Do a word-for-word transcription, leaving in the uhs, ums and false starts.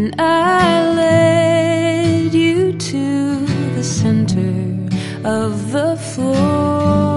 and I led you to the center of the floor.